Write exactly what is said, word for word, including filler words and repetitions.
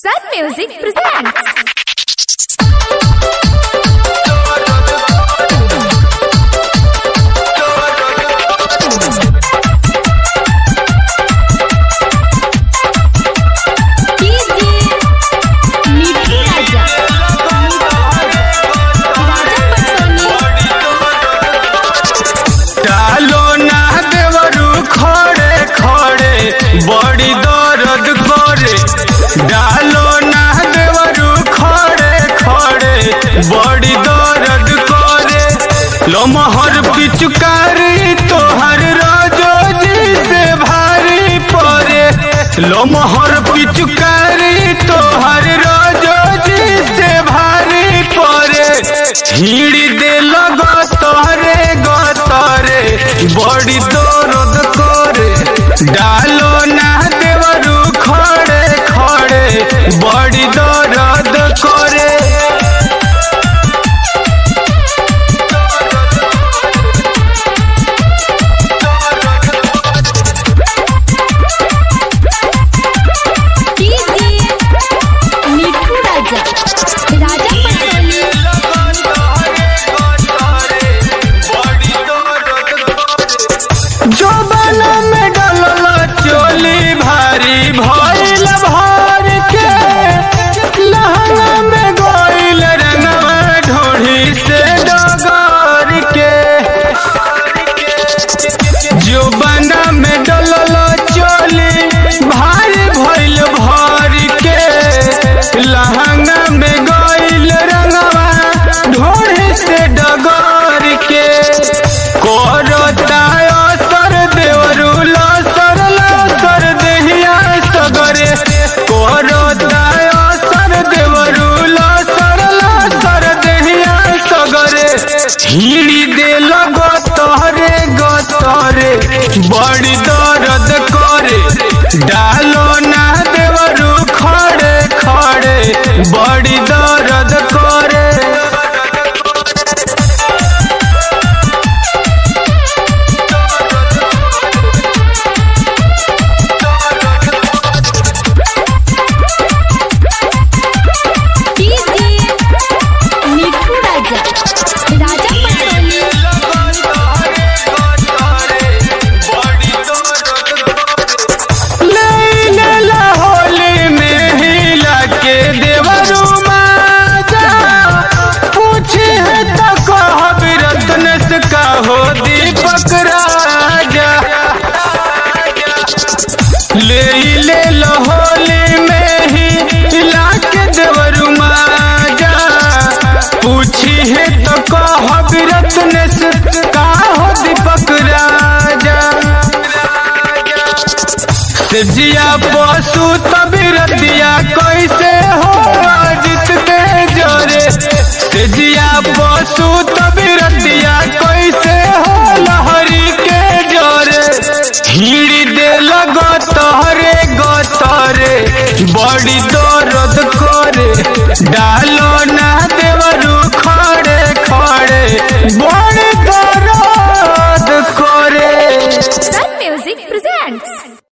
Sun Music presents. बड़ी दर्द करे डालो ना देवरू खड़े खड़े बड़ी दर्द करे लमहर पिचकारी तोहर राजो जी से भारी पड़े लमहर पिचकारी तोहर राजो जी से भारी पड़े हिड़ी दे लगो तोहरे गतरे बड़ी दर्द करे डालो ना देवरू खड़े खड़े बड़ी दर्द करे मिठू राजा राजा जो बना में डलला चोली भारी भइल भर के लहंगा में गोइल रंगवा ढोढ़ी से डगर के जो बना में डलला चोली भारी भइल भर के लहंगा में गोइल रंगवा ढोढ़ी से डगर के कोरता हिड़ी दे लगो तोहरे गतरे बड़ी दर्द करे डालो ना देवरू खड़े खड़े बड़ी दर्द करे मिठू राजा राजा ले ले लहोली में ही लाके देवरू माजा पूछी है तो कहब रत्न से का हो दीपक राजा जिया पशु तभी रतिया कैसे हो जित दे जोरे जिया पशु